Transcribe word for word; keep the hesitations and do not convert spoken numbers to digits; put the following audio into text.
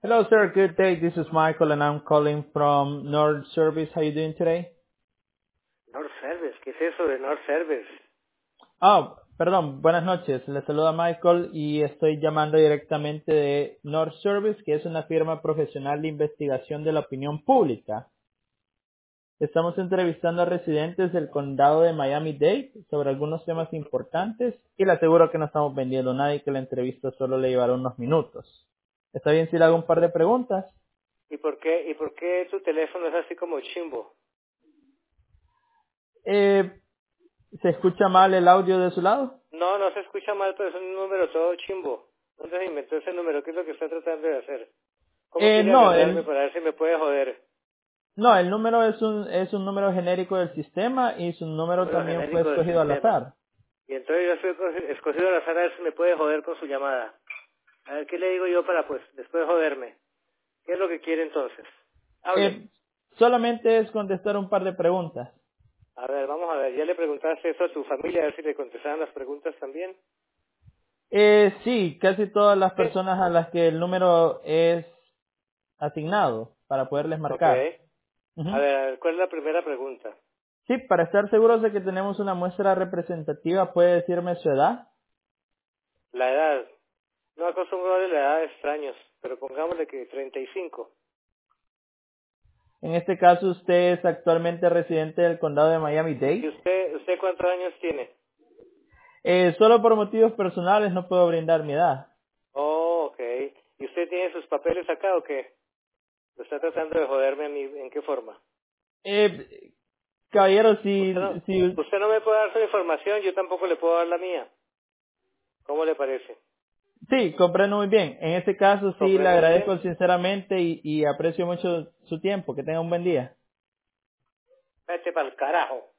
Hello, sir. Good day. This is Michael, and I'm calling from Nord Service. How you doing today? Nord Service, ¿qué es eso de Nord Service? Oh, perdón. Buenas noches. Le saluda Michael y estoy llamando directamente de Nord Service, que es una firma profesional de investigación de la opinión pública. Estamos entrevistando a residentes del condado de Miami-Dade sobre algunos temas importantes y le aseguro que no estamos vendiendo nada y que la entrevista solo le llevará unos minutos. ¿Está bien si le hago un par de preguntas? ¿Y por qué, y por qué tu teléfono es así como chimbo? Eh, ¿Se escucha mal el audio de su lado? No, no se escucha mal, pero es un número todo chimbo. ¿Dónde se inventó ese número? ¿Qué es lo que está tratando de hacer? ¿Cómo Eh, quiere no, agarrarme el, para ver si me puede joder? no, el número es un, es un número genérico del sistema y su número Número también fue genérico del escogido al sistema. azar. Y entonces yo soy escogi- escogido al azar a ver si me puede joder con su llamada. A ver, ¿qué le digo yo para, pues, después joderme? ¿Qué es lo que quiere entonces? Hable. Eh, solamente es contestar un par de preguntas. A ver, vamos a ver. ¿Ya le preguntaste eso a tu familia a ver si le contestaban las preguntas también? Eh, sí, casi todas las Sí. personas a las que el número es asignado para poderles Ok. marcar. A Ujú. ver, a ver, ¿cuál es la primera pregunta? Sí, para estar seguros de que tenemos una muestra representativa, ¿puede decirme su edad? La edad. No acostumbro a darle la edad de extraños, pero pongámosle que treinta y cinco. En este caso, usted es actualmente residente del condado de ¿Y Miami-Dade. usted, usted cuántos años tiene? Eh, solo por motivos personales no puedo brindar mi edad. Oh, ok. ¿Y usted tiene sus papeles acá o qué? ¿Lo está tratando de joderme a mí? ¿En qué forma? Eh, caballero, Usted no, si, si, usted no me puede dar su información, yo tampoco le puedo dar la mía. ¿Cómo le parece? sí, comprendo muy bien. En este caso, sí, le ¿Comprende muy bien? agradezco sinceramente y, y aprecio mucho su tiempo. Que tenga un buen día. Vete para el carajo.